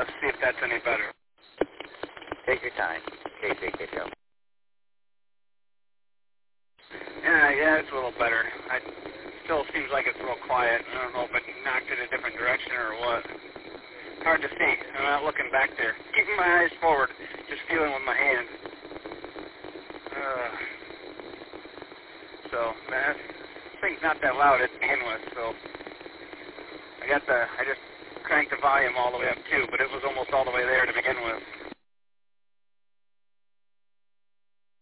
see if that's any better. Take your time. KJKO. Yeah, it's a little better. It still seems like it's a little quiet. I don't know if it knocked in a different direction or what. Hard to see. I'm not looking back there. Keeping my eyes forward, just feeling with my hand. So, man, this thing's not that loud to begin with, so I just cranked the volume all the way up too, but it was almost all the way there to begin with.